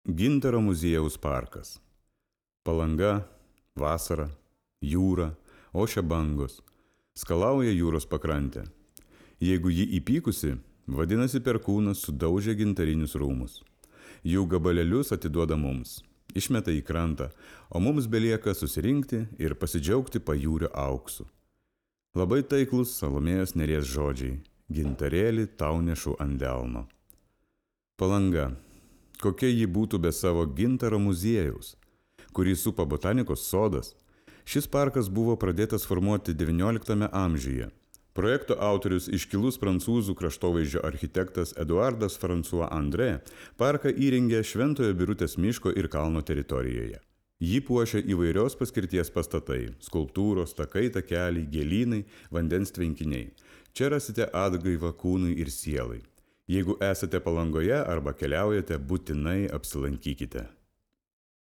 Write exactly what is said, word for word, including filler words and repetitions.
Gintaro muziejaus parkas. Palanga, vasara, jūra, ošia bangos, skalauja jūros pakrantę. Jeigu ji įpykusi, vadinasi perkūnas sudaužė gintarinius rūmus. Jų gabalėlius atiduoda mums, išmeta į krantą, o mums belieka susirinkti ir pasidžiaugti pajūrio auksu. Labai taiklus Salomėjos Nėries žodžiai: gintarėlį tau nešu ant delno. Palanga. Kokia ji būtų be savo gintaro muziejaus, kurį supa botanikos sodas. Šis parkas buvo pradėtas formuoti devynioliktame amžiuje. Projekto autorius, iškilus prancūzų kraštovaizdžio architektas Eduardas François André, parką įrengė Šventojo Birutės miško ir kalno teritorijoje. Jį puošia įvairios paskirties pastatai – skulptūros, takai, takeliai, gėlynai, vandens tvenkiniai. Čia rasite atgaivą kūnui ir sielai. Jeigu esate Palangoje arba keliaujate, būtinai apsilankykite.